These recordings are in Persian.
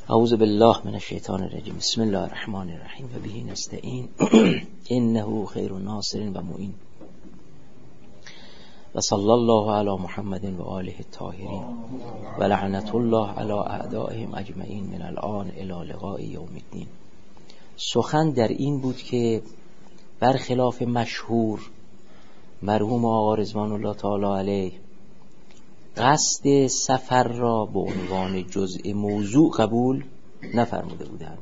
اعوذ بالله من الشیطان الرجیم. بسم الله الرحمن الرحیم و به نستعین انه خیر الناصر و معین و صلی الله علی محمد و آله الطاهرین و لعنت الله علی اعدائهم اجمعین من الان الی لقاء یوم الدین. سخن در این بود که برخلاف مشهور مرحوم آقا رضوان الله تعالی علیه قصد سفر را به عنوان جزء موضوع قبول نفرموده بودند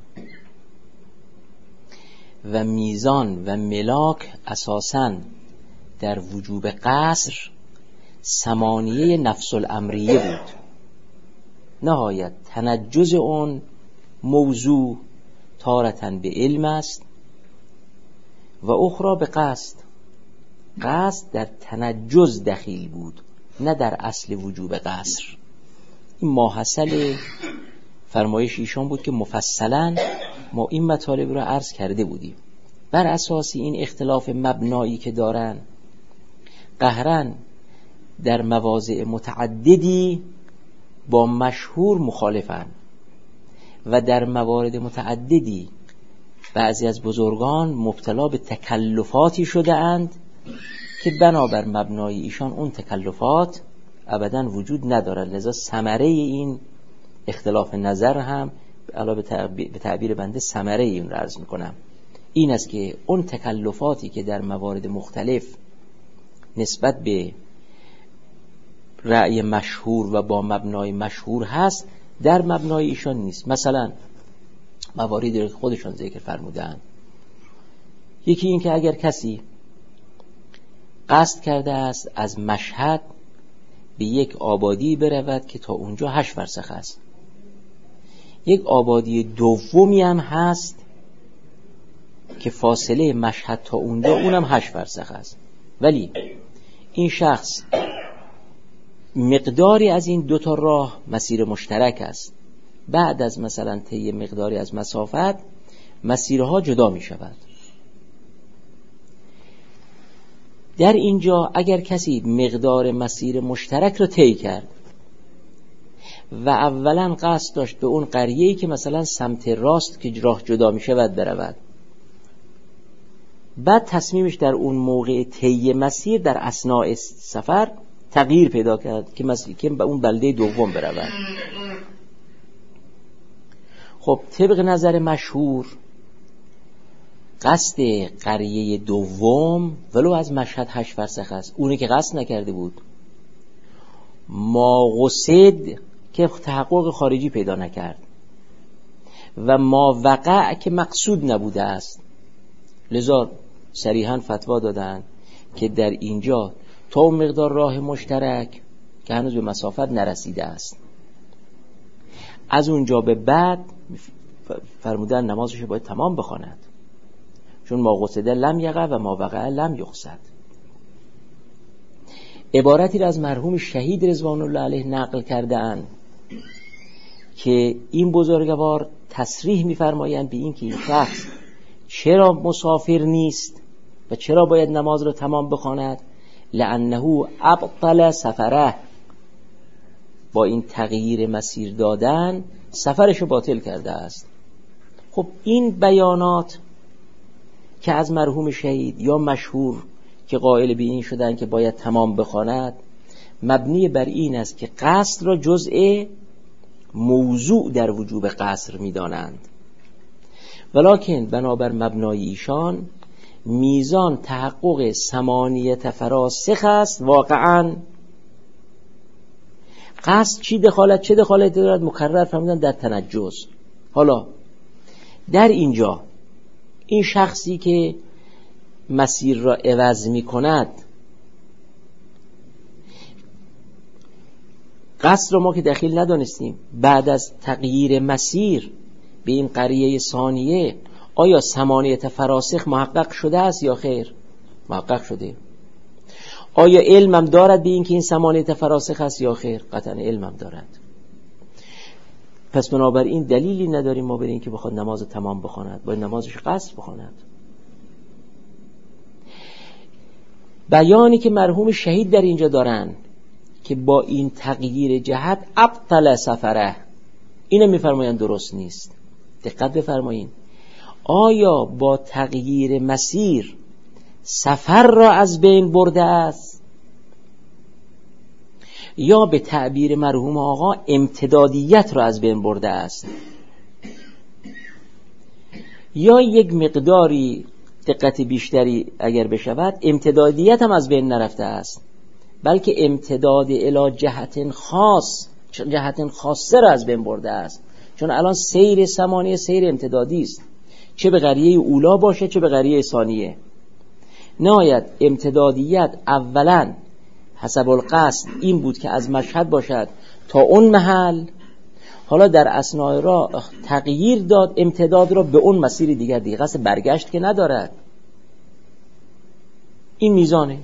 و میزان و ملاک اساساً در وجوب قصر ثمانیه نفس الامریه بود. نهایت تنجز اون موضوع تارتاً به علم است و اخرى به قصد. قصد در تنجز دخیل بود نه در اصل وجوب قصر. این ماحصل فرمایش ایشان بود که مفصلا ما این مطالب را عرض کرده بودیم. بر اساس این اختلاف مبنایی که دارن قهرن در مواضع متعددی با مشهور مخالفن و در موارد متعددی بعضی از بزرگان مبتلا به تکلفاتی شده اند که بنابر مبنای ایشان اون تکلفات ابداً وجود ندارد. لذا ثمره این اختلاف نظر هم علاوه به تعبیر بنده ثمره این را عرض میکنم این است که اون تکلفاتی که در موارد مختلف نسبت به رأی مشهور و با مبنای مشهور هست در مبنای ایشان نیست. مثلا مواردی که خودشان ذکر فرمودند، یکی این که اگر کسی قصد کرده است از مشهد به یک آبادی برود که تا اونجا 8 فرسخ است، یک آبادی دومی هم هست که فاصله مشهد تا اونجا اونم 8 فرسخ است، ولی این شخص مقداری از این دوتا راه مسیر مشترک است. بعد از مثلا طی مقداری از مسافت مسیرها جدا می شود. در اینجا اگر کسی مقدار مسیر مشترک را طی کرد و اولا قصد داشت به اون قریه‌ای که مثلا سمت راست که راه جدا می شود برود، بعد تصمیمش در اون موقع طی مسیر در اثناء سفر تغییر پیدا کرد که به اون بلده دوم برود، خب طبق نظر مشهور قصد قریه دوم ولو از مشهد 8 فرسخ است، اونی که قصد نکرده بود، ما قصد که تحقق خارجی پیدا نکرد و ما وقع که مقصود نبوده است. لذا صریحاً فتوا دادن که در اینجا تا مقدار راه مشترک که هنوز به مسافت نرسیده است، از اونجا به بعد فرمودن نمازش باید تمام بخواند، چون ما قصده لم یقع و ما وقع لم یقصد. عبارتی را از مرحوم شهید رضوان الله علیه نقل کرده اند که این بزرگوار تصریح می‌فرمایند به این که این شخص چرا مسافر نیست و چرا باید نماز را تمام بخواند، لأنه ابطل سفره، با این تغییر مسیر دادن سفرش باطل کرده است. خب این بیانات که از مرحوم شهید یا مشهور که قائل به این شدن که باید تمام بخواند مبنی بر این است که قصد را جزء موضوع در وجوب قصر می‌دانند، ولکن بنابر مبنای ایشان میزان تحقق ثمانیت فراسخ است. واقعاً قصد چه دخالت دارد؟ مکرر فرمودن در تنجز. حالا در اینجا این شخصی که مسیر را عوض می کند، قصد را ما که دخیل ندانستیم، بعد از تغییر مسیر به این قریه ثانیه آیا ثمانیت فراسخ محقق شده است یا خیر؟ محقق شده. آیا علمم دارد به این که این ثمانیت فراسخ است یا خیر؟ قطعا علمم دارد. پس بنابراین دلیلی نداریم ما بریم که بخواد نماز تمام بخواند، باید نمازش قصر بخواند. بیانی که مرحوم شهید در اینجا دارن که با این تغییر جهت ابطل سفره، اینو میفرمایند درست نیست. دقت بفرمایید، آیا با تغییر مسیر سفر را از بین برده است یا به تعبیر مرحوم آقا امتدادیت را از بین برده است؟ یا یک مقداری دقت بیشتری اگر بشود امتدادیت هم از بین نرفته است، بلکه امتداد الی جهت خاص، جهت خاصه را از بین برده است. چون الان سیر ثمانیه سیر امتدادی است، چه به قریه اولا باشه چه به قریه ثانیه. نهایت امتدادیت اولا حسب القصد این بود که از مشهد باشد تا اون محل، حالا در اثناء راه تغییر داد امتداد را به اون مسیر دیگه قصد برگشت که ندارد. این میزانه.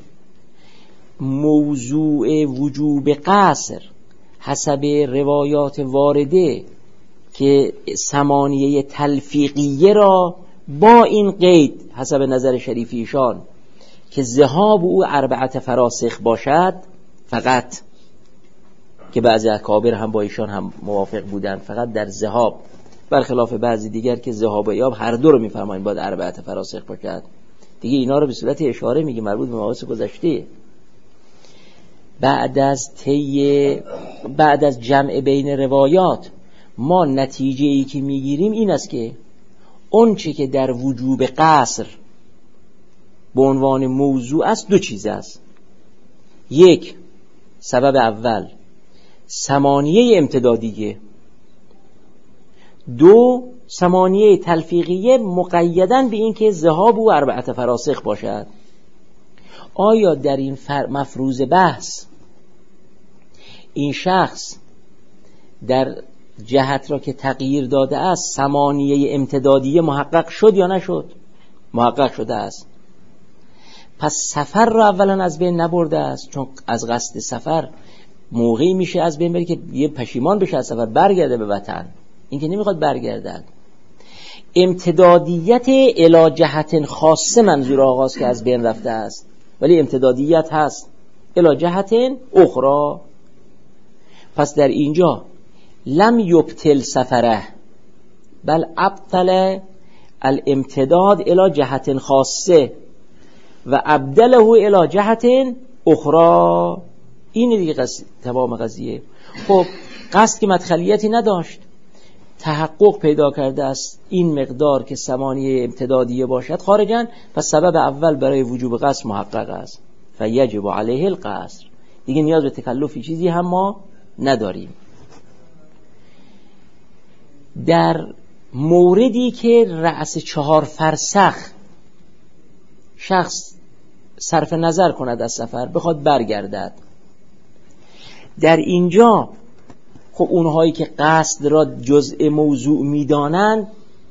موضوع وجوب قصر حسب روایات وارده که ثمانیه تلفیقیه را با این قید حسب نظر شریف ایشان که ذهاب او 4 فراسخ باشد فقط، که بعضی اکابر هم با ایشان هم موافق بودند فقط در ذهاب، برخلاف بعضی دیگر که ذهاب و ایاب هر دو رو میفرمایند باید 4 فراسخ باشد. دیگه اینا رو به صورت اشاره میگه، مربوط به مباحث گذشته. بعد از جمع بین روایات ما نتیجه ای که میگیریم این است که اون چه که در وجوب قصر به عنوان موضوع است دو چیز است. یک، سبب اول ثمانیه امتدادیه، دو ثمانیه تلفیقیه مقیدن به این که ذهاب و 4 فراسخ باشد. آیا در این مفروض بحث این شخص در جهت را که تغییر داده است ثمانیه امتدادیه محقق شد یا نشد؟ محقق شده است. پس سفر را اولا از بین نبرده است، چون از قصد سفر موقعی میشه از بین بره که یه پشیمان بشه از سفر برگرده به وطن، این که نمیخواد برگردد. امتدادیت الی جهت خاصه منظور آغاز که از بین رفته است، ولی امتدادیت هست الی جهت اخرى. پس در اینجا لم یبطل سفره بل ابطل الامتداد الی جهت خاصه و ابدله الی جهت اخرى. این دیگه تمام قضیه. خب قصد که مدخلیتی نداشت، تحقق پیدا کرده است این مقدار که ثمانیه امتدادیه باشد خارجاً، پس سبب اول برای وجوب قصر محقق است فیجب علیه القصر. دیگه نیاز به تکلفی چیزی هم ما نداریم. در موردی که رأس 4 فرسخ شخص صرف نظر کند از سفر بخواد برگردد، در اینجا خب اونهایی که قصد را جزء موضوع میدانند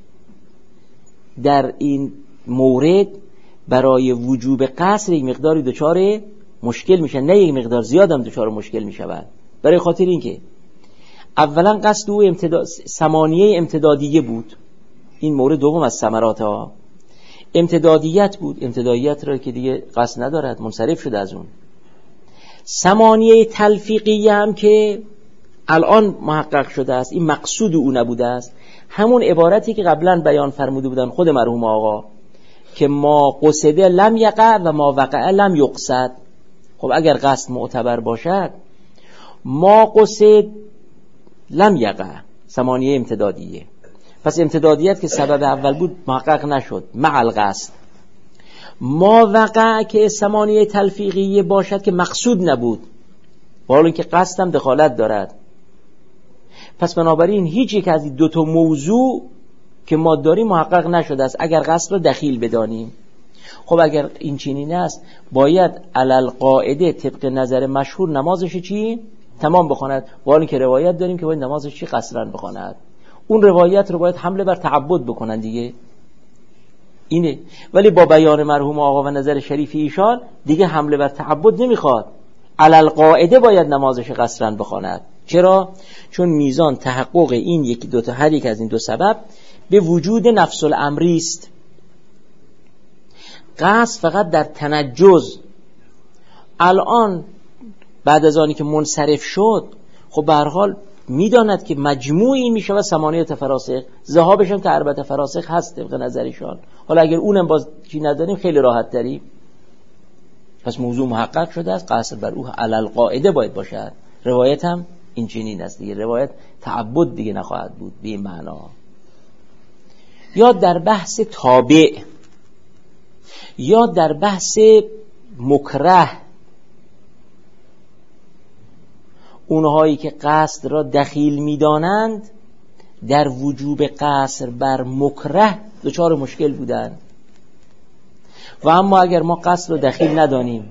در این مورد برای وجوب قصر یک مقداری دچار مشکل میشن، نه یک مقدار زیاد هم دچار مشکل میشوند. برای خاطر اینکه اولا قصد او ثمانیه امتدادیه بود، این مورد دوم از ثمرات ها امتدادیت بود، امتدادیت را که دیگه قصد ندارد منصرف شده از اون. ثمانیه تلفیقیه هم که الان محقق شده است، این مقصود او نبوده است، همون عبارتی که قبلا بیان فرموده بودن خود مرحوم آقا که ما قصده لم یقع و ما وقع لم یقصد. خب اگر قصد معتبر باشد ما قصد لم یقع ثمانیه امتدادیه، پس امتدادیت که سبب اول بود محقق نشد مع القصد. ما وقع که ثمانیه تلفیقیه باشد که مقصود نبود، حالا اینکه قصد هم دخالت دارد. پس بنابراین هیچ یک از این دو تا موضوع که ما داریم محقق نشده است اگر قصد رو دخیل بدانیم. خب اگر این چنین است باید علل قاعده طبق نظر مشهور نمازش چی؟ تمام بخواند، حالا که روایت داریم که باید نمازش چی؟ قصرا بخواند. اون روایت رو باید حمله بر تعبد بکنن دیگه، اینه. ولی با بیان مرحوم آقا و نظر شریفی ایشان دیگه حمله بر تعبد نمیخواد، علل قاعده باید نمازش قصرا بخواند. چرا؟ چون میزان تحقق این یکی دو تا هر یک از این دو سبب به وجود نفس الامری است. قصد فقط در تنجز. الان بعد از آنی که منصرف شد خب به هر حال میداند که مجموعی میشود ثمانیه فراسخ، ذهابش هم که 4 فراسخ هست طبق نظرشان. حالا اگر اونم باز چی نداریم خیلی راحت تریم. پس موضوع محقق شده است، قصر بر او علل قاعده باید باشد. روایت هم این چنین است دیگه، روایت تعبد دیگه نخواهد بود به این معنا. یا در بحث تابع یا در بحث مکره، اونهایی که قصد را دخیل می‌دانند در وجوب قصر بر مکره دچار مشکل بودند. و اما اگر ما قصد را دخیل ندانیم،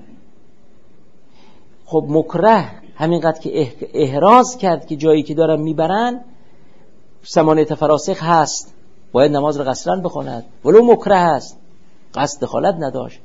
خب مکره همینقدر که احراز کرد که جایی که دارن میبرن ثمانیه فراسخ هست، باید نماز را قصرن بخواند، ولو مکره هست، قصد دخالت نداشت.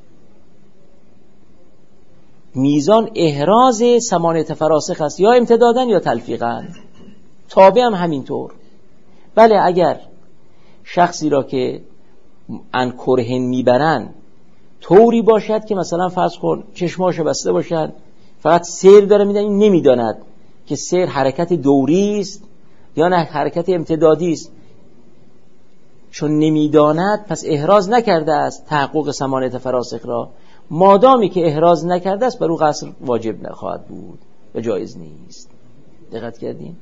میزان احراز ثمانیه فراسخ است، یا امتدادن یا تلفیقن. تابع هم همینطور. بله اگر شخصی را که ان کرهن میبرن طوری باشد که مثلا فرض کن چشماشو بسته باشد، فقط سیر داره میدن، این نمیداند که سیر حرکت دوری است یا نه حرکت امتدادی است، چون نمیداند پس احراز نکرده است تحقق ثمانیه فراسخ را. مادامی که احراز نکرده است بر او قصر واجب نخواهد بود و جایز نیست. دقت کردین؟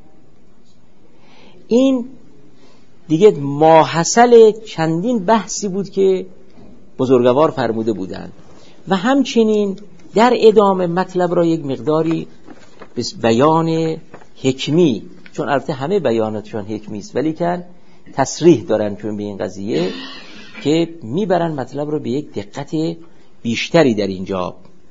این دیگه ماحصل چندین بحثی بود که بزرگوار فرموده بودند. و همچنین در ادامه مطلب را یک مقداری به بیان حکمی، چون البته همه بیاناتشان حکمی است ولی که تصریح دارن چون به این قضیه که میبرن مطلب را به یک دقت بیشتری در اینجا.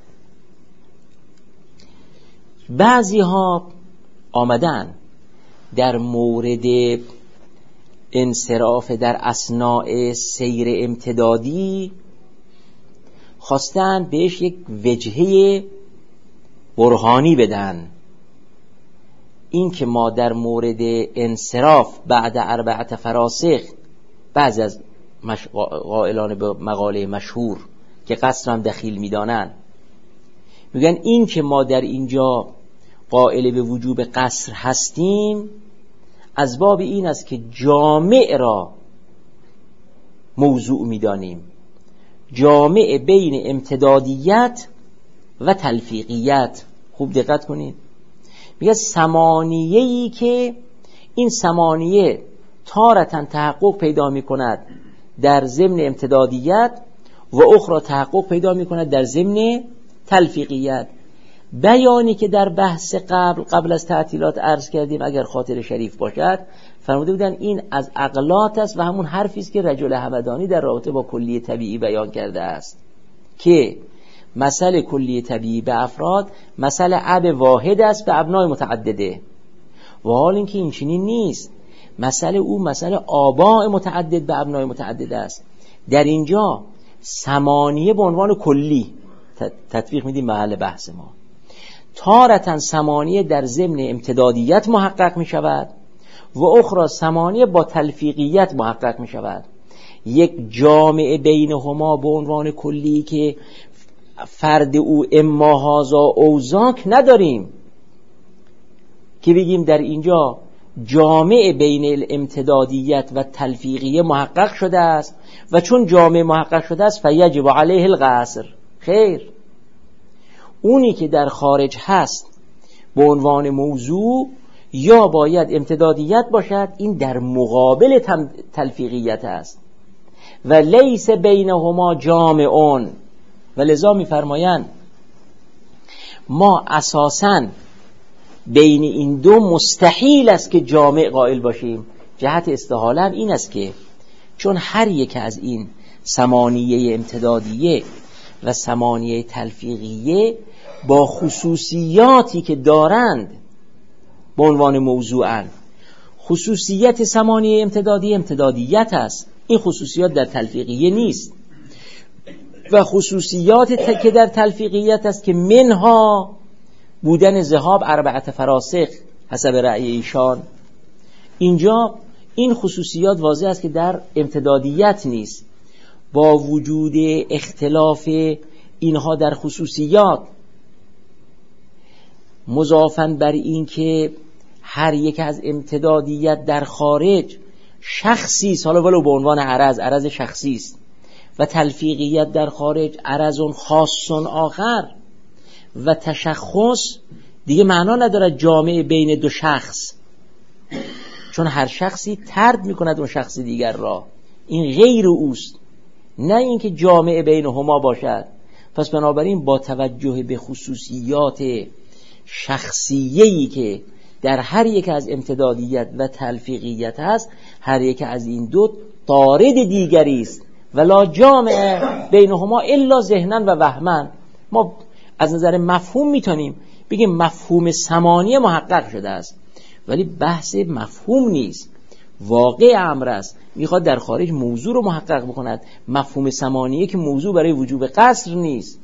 بعضی ها آمدن در مورد انصراف در اثناء سیر امتدادی خواستن بهش یک وجهه برهانی بدن. این که ما در مورد انصراف بعد 4 فراسخ، بعضی از قائلان به مقاله مشهور که قصر هم دخیل میدانن میگن این که ما در اینجا قائل به وجوب قصر هستیم از باب این است که جامع را موضوع میدانیم، جامع بین امتدادیت و تلفیقیت. خوب دقت کنید، میگه ثمانیه‌ای که این ثمانیه تارةً تحقق پیدا میکند در ضمن امتدادیت و اخرى تحقق پیدا میکند در ضمن تلفیقیت. بیانی که در بحث قبل از تعطیلات عرض کردیم اگر خاطر شریف باشد، فرموده بودن این از عقلات است و همون حرفی است که رجل همدانی در رابطه با کلیه طبیعی بیان کرده است که مسئله کلیه طبیعی به افراد مسئله اب واحد است به ابنای متعدده، و حال اینکه این چنین نیست. مسئله او مسئله آباء متعدد به ابنای متعدد است. در اینجا ثمانیه به عنوان کلی تطبیق میدیم محل بحث ما. تارةً ثمانیه در ضمن امتدادیت محقق می شود و اخرى ثمانیه با تلفیقیت محقق می شود. یک جامعه بینهما به عنوان کلی که فرد او اما هازا اوزاک نداریم که بگیم در اینجا جامعه بین الامتدادیت و تلفیقیه محقق شده است و چون جامعه محقق شده است فیجب علیه القصر. خیر، اونی که در خارج هست به عنوان موضوع یا باید امتدادیت باشد، این در مقابل تلفیقیت است و لیس بینهما جامعون. و لذا می‌فرمایند ما اساساً بین این دو مستحیل است که جامع قائل باشیم. جهت استحاله این است که چون هر یک از این ثمانیه امتدادیه و ثمانیه تلفیقیه با خصوصیاتی که دارند به عنوان موضوعن، خصوصیت ثمانیه امتدادیت است، این خصوصیات در تلفیقیه نیست، و خصوصیات که در تلفیقیت است که منها بودن ذهاب 4 فراسخ حسب رأی ایشان، اینجا این خصوصیات واضح است که در امتدادیت نیست. با وجود اختلاف اینها در خصوصیات، مضافاً بر این که هر یک از امتدادیت در خارج شخصی است، حالا ولو به عنوان عرض شخصی است، و تلفیقیت در خارج عرض خاص آخر، و تشخص دیگه معنا ندارد جامعه بین دو شخص، چون هر شخصی طرد میکند اون شخص دیگر را، این غیر اوست، نه اینکه جامعه بینهما باشد. پس بنابراین با توجه به خصوصیات شخصیه‌ای که در هر یک از امتدادیت و تلفیقیت هست، هر یک از این دو طارد دیگری است ولا جامعه بینهما الا ذهنا و وهما. ما از نظر مفهوم میتونیم بگیم مفهوم سمانی محقق شده است، ولی بحث مفهوم نیست، واقع امر است. میخواد در خارج موضوع رو محقق بکند. مفهوم سمانیه که موضوع برای وجوب قصر نیست.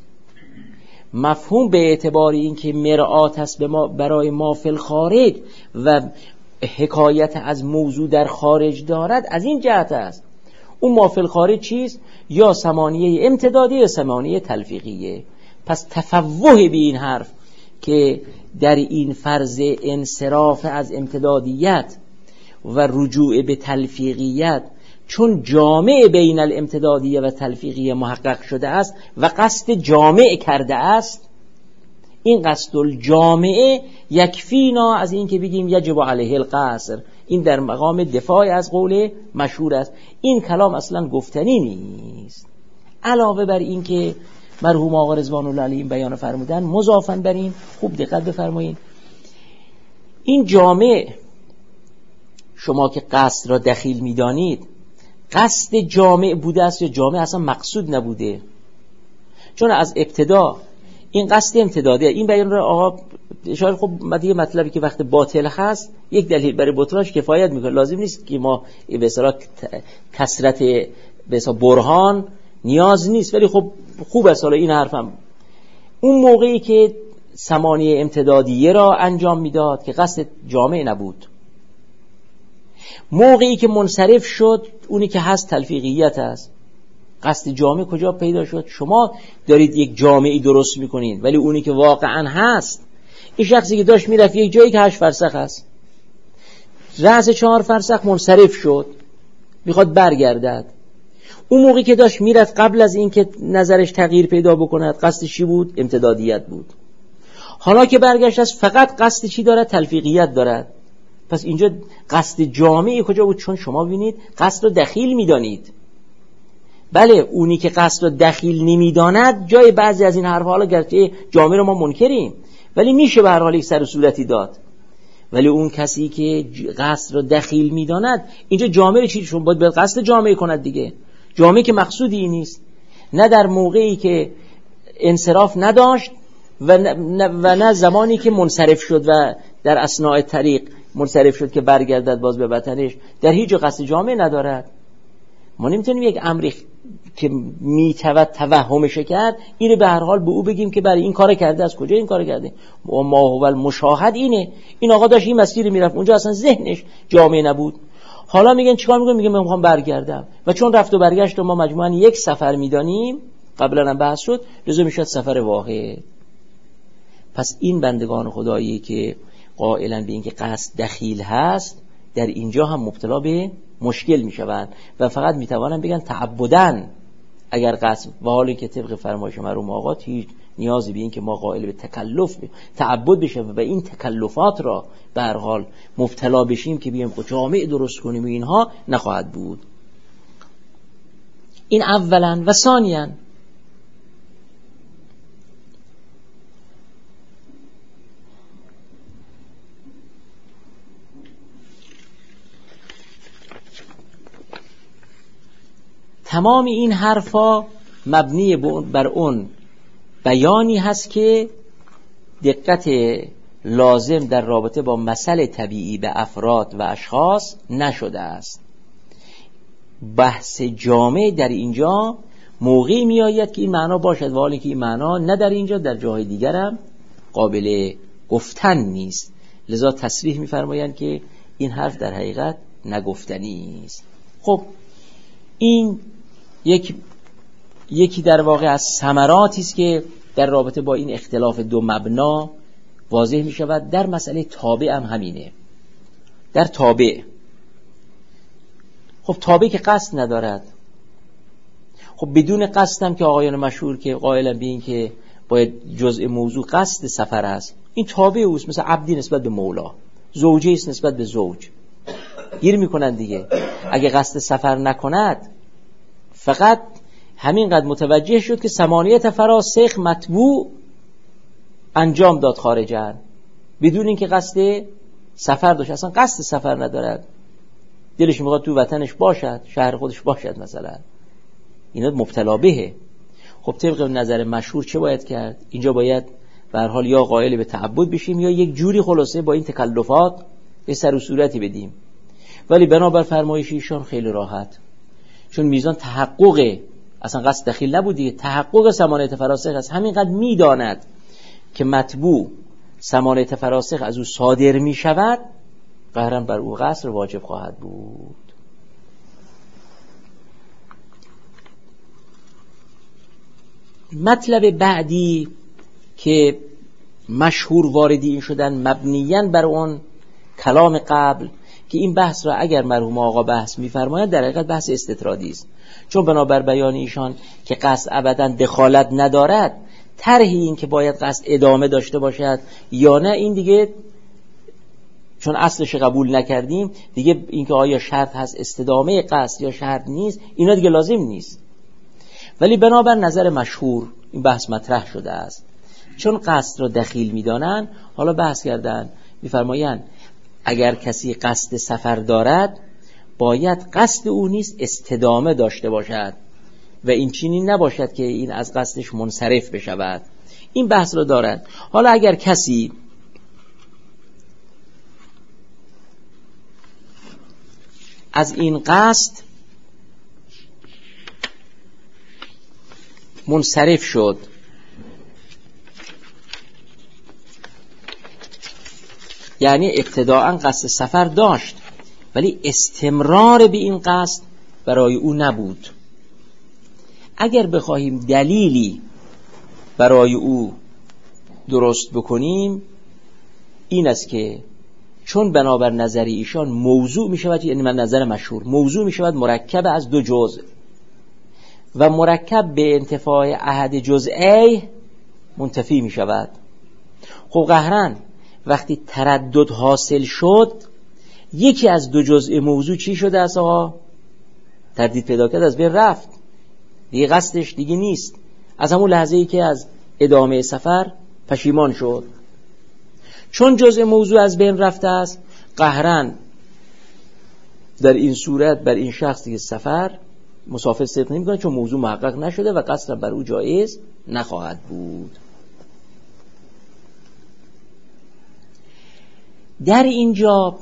مفهوم به اعتبار این که مرآت است به ما برای ما فی الخارج و حکایت از موضوع در خارج دارد، از این جهت است. اون ما فی الخارج چیست؟ یا سمانیه امتدادی یا سمانیه تلفیقیه. پس تفوه به این حرف که در این فرض انصراف از امتدادیت و رجوع به تلفیقیت، چون جامع بین الامتدادیه و تلفیقیه محقق شده است و قصد جامع کرده است، این قصد الجامعه یکفینا از این که بگیم یجب علیه القصر. این در مقام دفاع از قول مشهور است. این کلام اصلا گفتنی نیست. علاوه بر این که مرحوم آقا رضوان الله علیهم بیان فرمودن، مضافاً بر این خوب دقت بفرمایید، این جامع شما که قصد را دخیل می‌دانید، قصد جامع بوده است یا جامع اصلا مقصود نبوده؟ چون از ابتدا این قصد امتداده، این بیان را آقا اشاره، خب دیگه مطلبی که وقت باطل هست یک دلیل برای بطلانش کفایت میکنه، لازم نیست که ما به اصطلاح کثرت به اصطلاح برهان نیاز نیست، ولی خب خوب است حالا این حرفم. اون موقعی که سمانیه امتدادیه را انجام میداد که قصد جامع نبود، موقعی که منصرف شد اونی که هست تلفیقیت است، قصد جامع کجا پیدا شد؟ شما دارید یک جامعی درست میکنید، ولی اونی که واقعا هست، این شخصی که داشت میرفت یک جایی که 8 فرسخ هست، رأس 4 فرسخ منصرف شد، میخواد برگردد. اون موقعی که داشت میرفت قبل از این که نظرش تغییر پیدا بکند، قصدش چی بود؟ امتدادیت بود. حالا که برگشت است فقط قصد چی دارد؟ تلفیقیت دارد. پس اینجا قصد جامعی کجا بود؟ چون شما ببینید قصد رو دخیل میدانید. بله اونی که قصد رو دخیل نمیداند جای بعضی از این حرف، حالا گرچه جامعه رو ما منکریم ولی میشه به هر حال یک سر و صورتی داد، ولی اون کسی که قصد رو دخیل میداند اینجا جامعه چی؟ شما باید به قصد جامعه کند دیگه. جامعه که مقصودی این نیست، نه در موقعی که انصراف نداشت و نه زمانی که منصرف شد و در اثناء طریق منصرف شد که برگردد باز به وطنش، در هیچ قصد جامعه ندارد. ما نمیتونیم یک امری که میتود توهمش کرد اینو به هر حال به او بگیم که برای این کار کرده. از کجا این کار کرده؟ ما هو المشاهد اینه، این آقا داشت این مسیر میرفت اونجا، اصلا ذهنش جامعه نبود. حالا میگن چیکار میکنم؟ میگم من میخوام برگردم، و چون رفت و برگشت و ما مجموعاً یک سفر میدانیم، قبلا هم بحث شد، لازم میشد سفر واحد. پس این بندگان خدایی که قائلن به این که قصد دخیل هست، در اینجا هم مبتلا به مشکل میشوند و فقط میتوانن بگن تعبدن اگر قصد، و حالی که طبق فرمایش مرحوم آقا هیچ نیازی به این که ما قائل به تکلف تعبد بشه و به این تکلفات را به هر حال مبتلا بشیم که بگیم جامع درست کنیم و اینها نخواهد بود. این اولا. و ثانیاً تمام این حرفا مبنی بر اون بیانی هست که دقت لازم در رابطه با مسئله طبیعی به افراد و اشخاص نشده است. بحث جامع در اینجا موقعی می آید که این معنا باشد، و حالی که این معنا نه در اینجا در جاهای دیگر هم قابل گفتن نیست. لذا تصریح می فرمایند که این حرف در حقیقت نگفتنی است. خب این یکی در واقع از ثمراتی است که در رابطه با این اختلاف دو مبنا واضح می شود. در مسئله تابع هم همینه. در تابع. خب تابع که قصد ندارد، خب بدون قصد هم که آقایان مشهور که قائلن به این که باید جزء موضوع قصد سفر است، این تابع اوست، مثل عبدی نسبت به مولا، زوجی است نسبت به زوج، گیر میکنن دیگه. اگه قصد سفر نکند، فقط همینقدر متوجه شد که ثمانیت فراسخ مطبوع انجام داد خارجن، بدون اینکه قصد سفر داشت، اصلا قصد سفر ندارد، دلش میخواد تو وطنش باشد، شهر خودش باشد مثلا، اینا مبتلا بهه. خب طبق نظر مشهور چه باید کرد؟ اینجا باید به هر حال یا قائل به تعبد بشیم یا یک جوری خلاصه با این تکلفات به سر و صورتی بدیم. ولی بنابر فرمایش ایشان خیلی راحت، چون میزان تحقق اصلا قصد دخیل نبود دیگه، تحقق ثمانیت فراسخ است، همینقدر میداند که مطبوع ثمانیت فراسخ از او صادر میشود، قهرا بر او قصر واجب خواهد بود. مطلب بعدی که مشهور واردی این شدن مبنیاً بر اون کلام قبل، که این بحث را اگر مرحوم آقا بحث می‌فرمایند در حقیقت بحث استطرادی است، چون بنابر بیان ایشان که قصد ابداً دخالت ندارد، طرحی این که باید قصد ادامه داشته باشد یا نه، این دیگه چون اصلش قبول نکردیم دیگه، اینکه آیا شرط هست استدامه قصد یا شرط نیست، اینا دیگه لازم نیست. ولی بنابر نظر مشهور این بحث مطرح شده است، چون قصد را دخیل می‌دانند. حالا بحث کردن می‌فرمایند اگر کسی قصد سفر دارد، باید قصد او نیست استدامه داشته باشد و این چنین نباشد که این از قصدش منصرف بشود. این بحث را دارد. حالا اگر کسی از این قصد منصرف شد، یعنی ابتداءً قصد سفر داشت ولی استمرار به این قصد برای او نبود، اگر بخواهیم دلیلی برای او درست بکنیم، این است که چون بنابر نظر ایشان موضوع می شود، یعنی من نظر مشهور، موضوع می شود مرکب از دو جزء و مرکب به انتفاع احد جزئی منتفی می شود. خب قهرن وقتی تردد حاصل شد، یکی از دو جزء موضوع چی شده است آقا؟ تردید پیدا کرد، از بین رفت دیگه، قصدش دیگه نیست، از همون لحظه‌ای که از ادامه سفر پشیمان شد. چون جزء موضوع از بین رفته است، قهرن در این صورت بر این شخص دیگه سفر مسافر صدق نمی کنه، چون موضوع محقق نشده و قصد بر او جایز نخواهد بود. در اینجا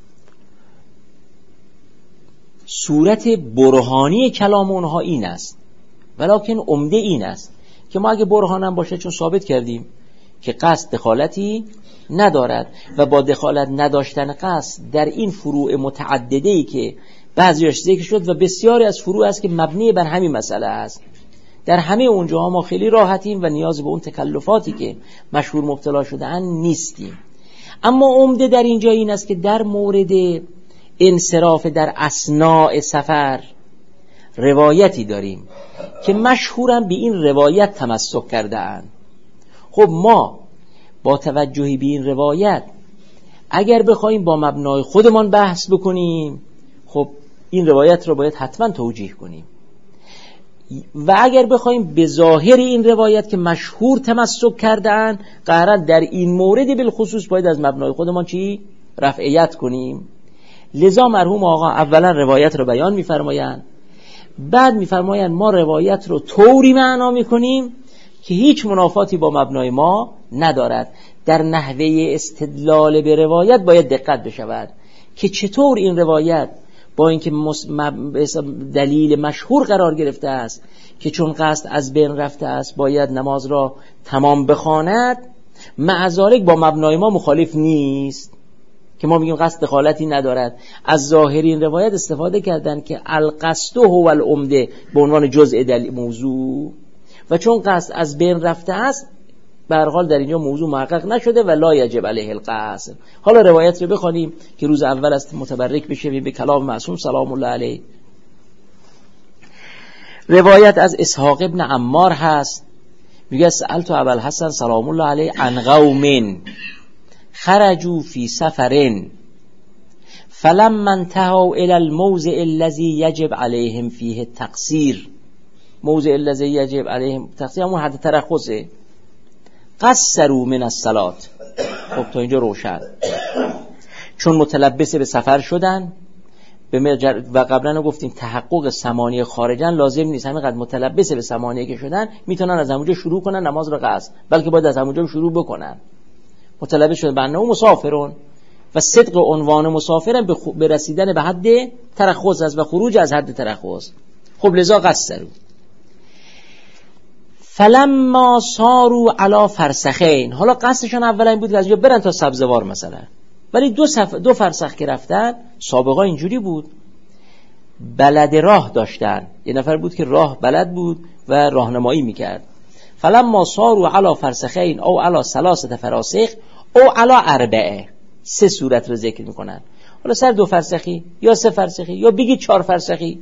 صورت برهانی کلام اونها این است، ولکن عمده این است که ما اگه برهانم باشه، چون ثابت کردیم که قصد دخالتی ندارد و با دخالت نداشتن قصد در این فروع متعدده‌ای که بعضیش ذکر شد و بسیاری از فروع است که مبنی بر همین مسئله است، در همه اونجاها ما خیلی راحتیم و نیاز به اون تکلفاتی که مشهور مبتلا شده‌اند نیستیم. اما عمده در اینجا این است که در مورد انصراف در اثناء سفر روایتی داریم که مشهوراً به این روایت تمسک کرده اند. خب ما با توجهی به این روایت اگر بخوایم با مبنای خودمان بحث بکنیم، خب این روایت رو باید حتما توجیه کنیم، و اگر بخوایم به ظاهر این روایت که مشهور تمسک کردن، قرار در این مورد بالخصوص باید از مبنای خودمان چی؟ رفعیت کنیم. لذا مرحوم آقا اولا روایت رو بیان می‌فرمایند، بعد می‌فرمایند ما روایت رو طوری معنا می‌کنیم که هیچ منافاتی با مبنای ما ندارد. در نحوه استدلال به روایت باید دقت بشود که چطور این روایت با اینکه دلیل مشهور قرار گرفته است که چون قصد از بین رفته است باید نماز را تمام بخواند، مع ذالک با مبنای ما مخالف نیست که ما میگیم قصد دخالتی ندارد. از ظاهر این روایت استفاده کردن که القصد هو العمده به عنوان جزء دلیل موضوع، و چون قصد از بین رفته است به هر حال در اینجا موضوع محقق نشده و لا یجب علیه القصر. حالا روایت رو بخونیم که روز اول است متبرک بشیم به کلام معصوم سلام الله علیه. روایت از اسحاق ابن عمار هست، میگه سألت ابوالحسن سلام الله علیه عن قوم خرجوا فی سفر فلما انتهوا الى الموضع الذي يجب عليهم فيه التقصير. موضع الذي يجب عليهم التقصير همون حد ترخصه. قصروا من الصلاة. خب تا اینجا روشن. چون متلبس به سفر شدن و قبلا گفتیم تحقق ثمانیه خارجن لازم نیست، همینقدر متلبس به ثمانیه که شدن میتونن از همونجا شروع کنن نماز رو قصر، بلکه باید از همونجا شروع بکنن. متلبس شدن بنده و مسافرون و صدق عنوان مسافرن به رسیدن به حد ترخص است و خروج از حد ترخص. خب لذا قصروا. فلما صاروا علی فرسخین. حالا قصدشون اولا این بود که از اینجا برن تا سبزوار مثلا، ولی دو فرسخ که رفتن سابقا اینجوری بود، بلد راه داشتن، یه نفر بود که راه بلد بود و راهنمایی میکرد. فلما صاروا علی فرسخین او علی ثلاثه فراسخ او علی اربعه، سه صورت رو ذکر میکنن. حالا سر 2 فرسخی یا 3 فرسخی یا بگید 4 فرسخی.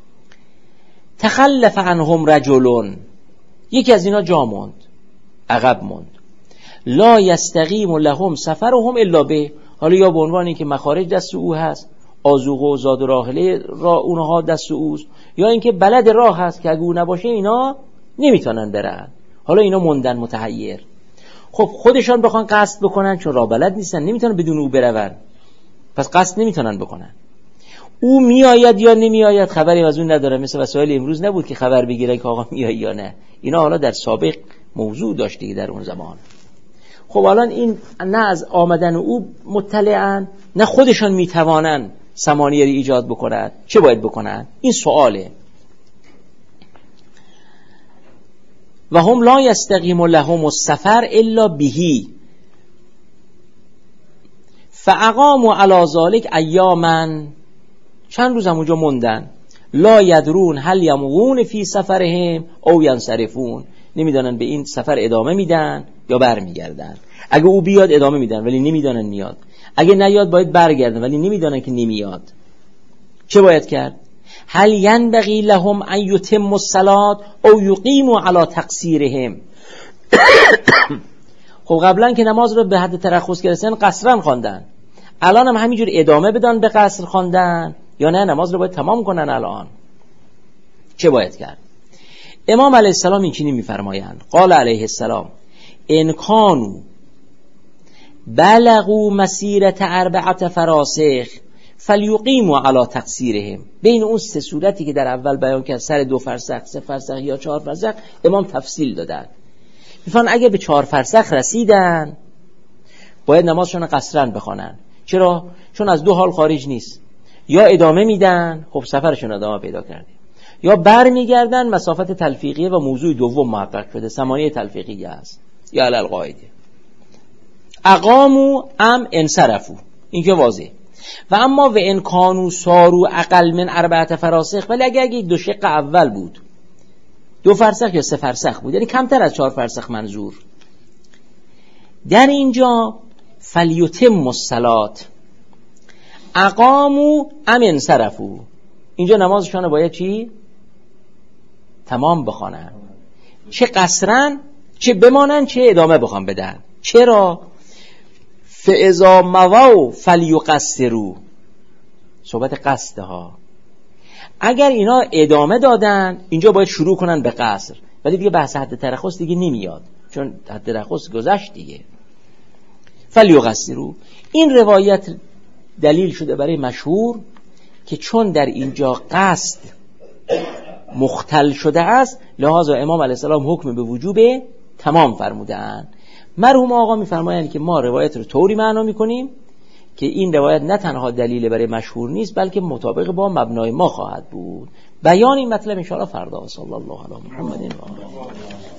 تخلف عنهم رجلون، یکی از اینا جا موند، عقب موند. لا یستقیم لهم سفرهم الا به. حالا یا به عنوان اینکه مخارج دست او هست، آذوقه و زاد و راحله را اونها دست اوست، یا اینکه بلد راه هست که اگه او نباشه اینا نمیتونن برن. حالا اینا موندن متحیر. خب خودشان بخوان قصد بکنن چون راه بلد نیستن نمیتونن بدون او برون، پس قصد نمیتونن بکنن. او میآید یا نمیآید خبری از اون نداره، مثل وسایل امروز نبود که خبر بگیره که آقا میآید یا نه. اینا حالا در سابق موضوع داشته در اون زمان. خب الان این نه از آمدن او مطلعن، نه خودشان میتوانن ثمانیه رو ایجاد بکنن. چه باید بکنن؟ این سواله. و هم لا یستقیم لهم السفر الا بهی فاقاموا علی ذلک ایاما. چند روز هم اونجا موندن. لا یدرون هل یمضون فی سفرهم او ینصرفون. نمیدانن به این سفر ادامه میدن یا برمیگردن. اگه او بیاد ادامه میدن ولی نمیدانن میاد، اگه نیاد باید برگردن ولی نمیدانن که نمیاد. چه باید کرد؟ هل ینبغی لهم ان یتموا الصلاة او یقیموا علی تقصیرهم. خب قبلا که نماز رو به حد ترخص گرفتن قصرا خواندن، الان هم همینجور ادامه بدن به قصر خواندن یا نه نماز رو باید تمام کنن؟ الان چه باید کرد؟ امام علیه السلام این چنین میفرمایند. قال علیه السلام ان کانوا بلغوا مسیرة 4 فراسخ فلیقیموا علی تقصیرهم. بین اون 3 صورتی که در اول بیان کرد، سر 2 فرسخ، 3 فرسخ یا 4 فرسخ، امام تفصیل دادن. میفرمایند اگه به 4 فرسخ رسیدن باید نمازشون قصرن بخونن. چرا؟ چون از 2 حال خارج نیست، یا ادامه میدن، خب سفرشون ادامه پیدا کرده، یا بر میگردن، مسافت تلفیقیه و موضوع دوم محقق شده، ثمانیه تلفیقیه است، یا علی القاعده. اقاموا ام انصرفوا، این که واضح. و اما و ان کانوا صاروا اقل من 4 فراسخ، ولی اگه 2 شق اول بود، 2 فرسخ یا 3 فرسخ بود، یعنی کمتر از 4 فرسخ منظور، در اینجا فلیتموا الصلاة اقاموا ام انصرفوا. اینجا نمازشان باید چی؟ تمام بخوانن، چه قصرن، چه بمانن، چه ادامه بخوان بدن. چرا؟ فاذا مضوا فلیقصروا. صحبت قصد ها. اگر اینا ادامه دادن اینجا باید شروع کنن به قصر، ولی دیگه بحث حد ترخص دیگه نمیاد چون حد ترخص گذشت دیگه. فلیقصروا. این روایت دلیل شده برای مشهور که چون در اینجا قصد مختل شده است، لذا امام علیه السلام حکم به وجوب تمام فرمودند. مرحوم آقا میفرمایند که ما روایت رو طوری معنا میکنیم که این روایت نه تنها دلیل برای مشهور نیست بلکه مطابق با مبنای ما خواهد بود. بیان این مطلب ان شاء الله فردا. صلی الله علی محمد و آله.